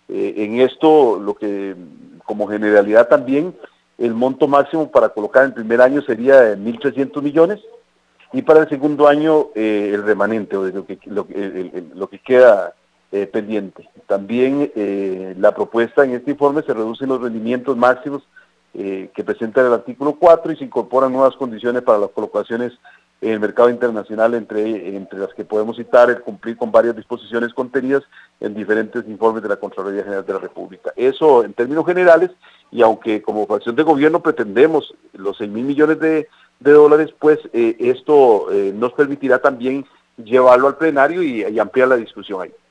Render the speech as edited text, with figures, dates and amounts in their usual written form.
En esto, lo que como generalidad también, el monto máximo para colocar en el primer año sería de 1.300 millones y para el segundo año el remanente, o lo que queda pendiente. También la propuesta en este informe se reducen los rendimientos máximos que presenta el artículo 4 y se incorporan nuevas condiciones para las colocaciones en el mercado internacional, entre las que podemos citar el cumplir con varias disposiciones contenidas en diferentes informes de la Contraloría General de la República. Eso en términos generales, y aunque como fracción de gobierno pretendemos los 6.000 millones de dólares, pues esto nos permitirá también llevarlo al plenario y ampliar la discusión ahí.